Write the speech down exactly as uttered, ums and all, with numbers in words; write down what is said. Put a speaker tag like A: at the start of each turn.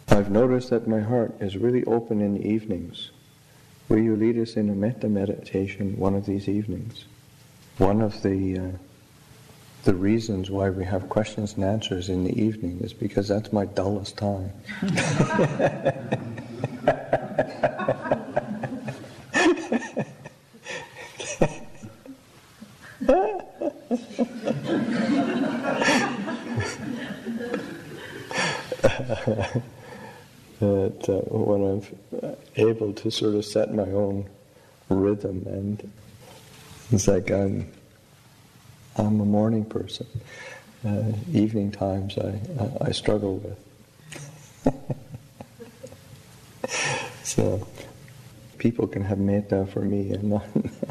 A: I've noticed that my heart is really open in the evenings. Will you lead us in a metta meditation one of these evenings? One of the uh, the reasons why we have questions and answers in the evening is because that's my dullest time. That uh, when I'm able to sort of set my own rhythm, and it's like I'm I'm a morning person. Uh, evening times I, I, I struggle with. So people can have metta for me and not